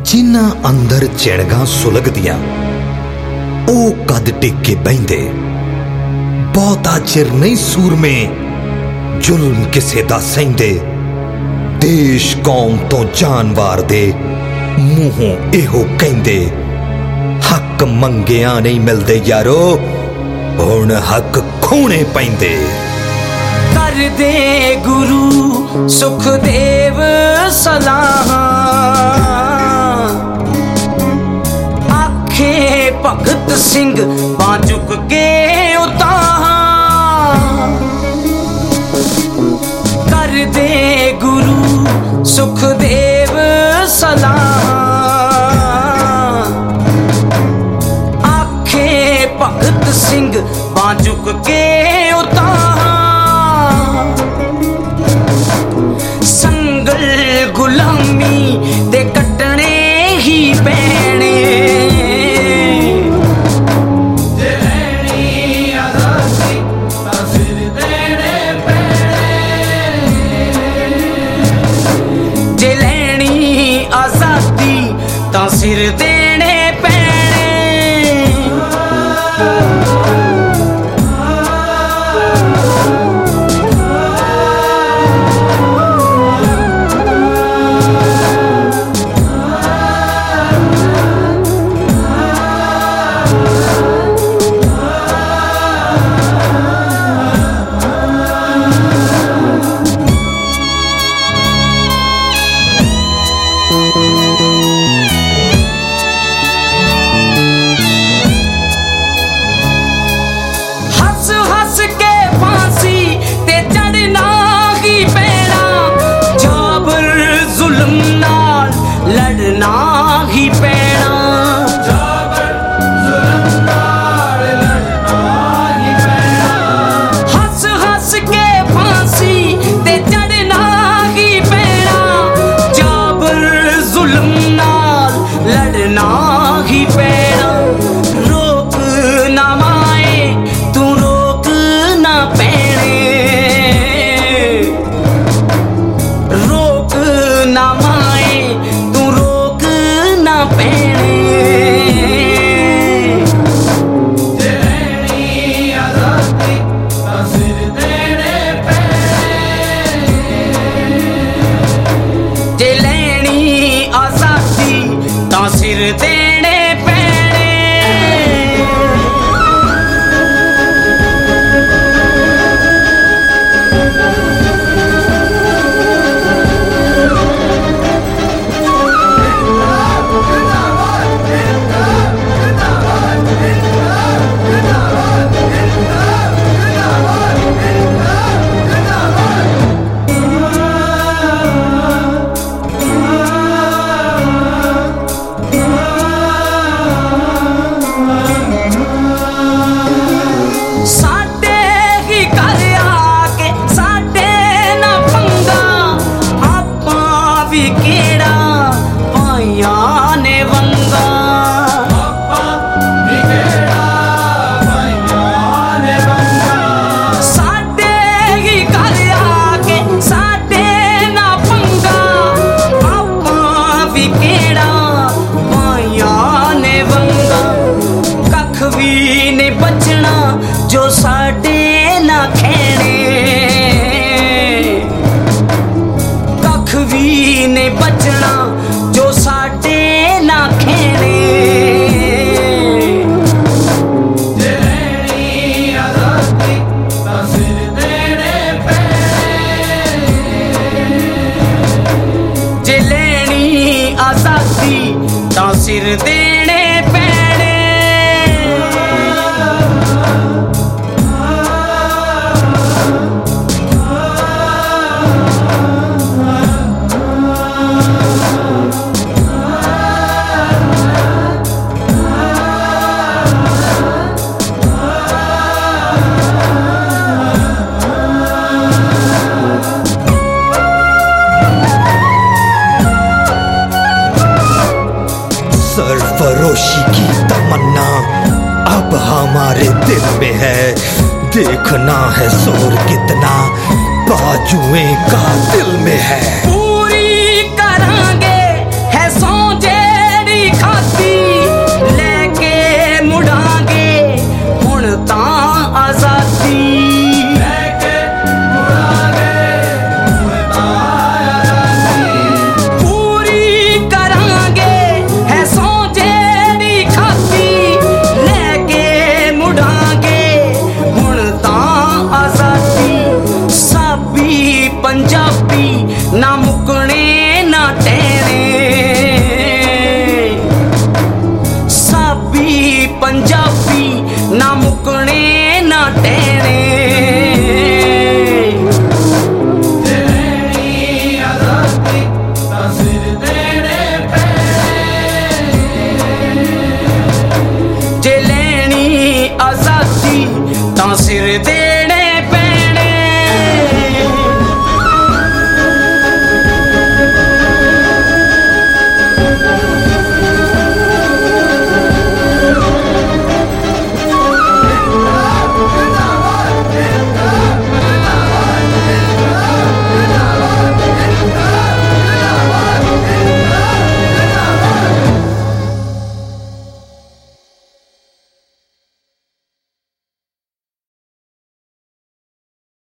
जिन्हां अंदर चिड़गां सुलगदियां ओ कद टिक के बहिंदे। बहुता चिर नहीं सूरमे जुल्म किसे दा सहिंदे। देश कौम तो जानवार दे मूहों एहो कहिंदे, हक मंगिया नहीं मिलदे यारो, हुण हक खोने पैंदे। कर दे गुरु सुखदेव सलाह, आखे भगत सिंह बांह चुक के उताह। कर दे गुरु सुखदेव सलाह, आखे भगत सिंह बांह चुक के उताह। संगल गुलामी दे कटने ही पैने, जे लैनी आजादी तां सिर देने पैने। जे लैनी आजादी तां सिर देने पैने। लड़ना ही पैना, जाबर जुल्म नाल लड़ना ही पैना। हस हस के फांसी ते चढ़ना ही पैना, जाबर जुल्म नाल लड़ना ही पैना। रोक ना माए तू रोक ना पैने, रोक ना माए पैने। जे लैनी आजादी तां सिर देने पैने, जे लैनी आजादी तां सिर देने पैने। जो साडे ना खेने, कख भी ने बचना जो साडे ना खेने। जे लैनी आजादी तां सिर देने पैने, जे लैनी आजादी तां सिर देने पैने। सरफरोशी की तमन्ना अब हमारे दिल में है, देखना है जोर कितना बाजुएं का दिल में है।